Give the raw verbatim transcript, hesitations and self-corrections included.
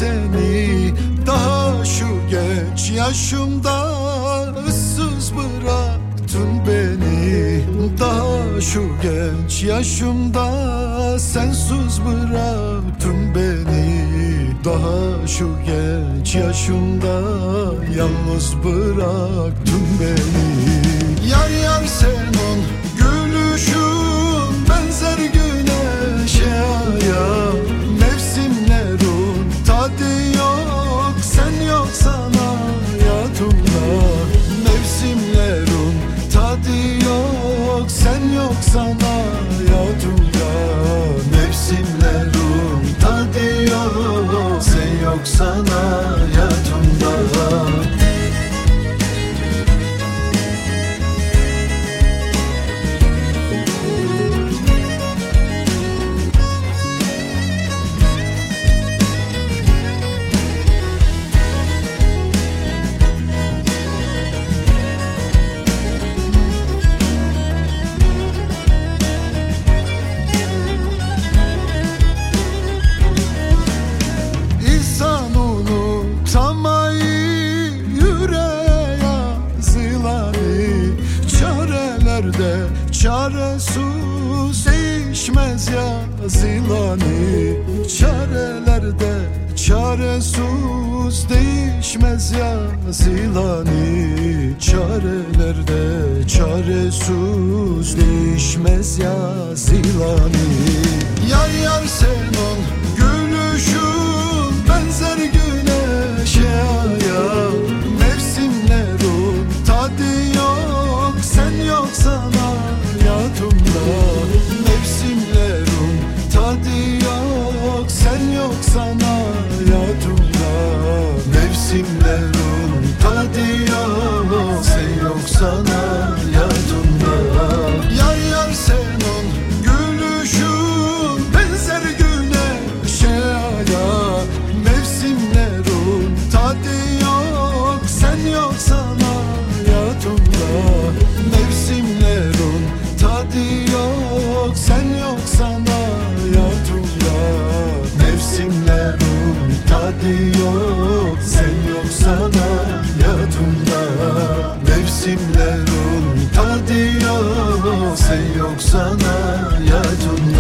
seni daha şu genç yaşımda ıssız bıraktın beni. Daha şu genç yaşımda sensiz bıraktın beni. Daha şu genç yaşımda yalnız bıraktın beni. Yar yar senin gülüşün benzer güneşe aya. Mevsimlerin tadı yok, sen yoksan hayatımda. Mevsimlerin tadı yok, sen yoksan hayatımda. Mevsimlerin tadı yok, sen yoksan hayatımda. Çaresiz değişmez yazılanı. Çarelerde çaresiz değişmez yazılanı. Çarelerde çaresiz değişmez yazılanı. Yar yar senin gülüşün benzer güneşe aya. Mevsimlerin tadı yok, sen yoksan hayatımda. Mevsimlerin tadı yok, sen yoksan hayatımda. Mevsimlerin tadı yok, sen yoksan hayatımda. Yar yar senin gülüşün benzer güneşe aya. Mevsimlerin tadı yok, sen yoksan hayatımda. Mevsimlerin tadı yok, sen yoksan hayatımda. Mevsimlerin tadı yok, sen yoksan hayatımda. Mevsimlerin tadı yok, sen yoksan hayatımda.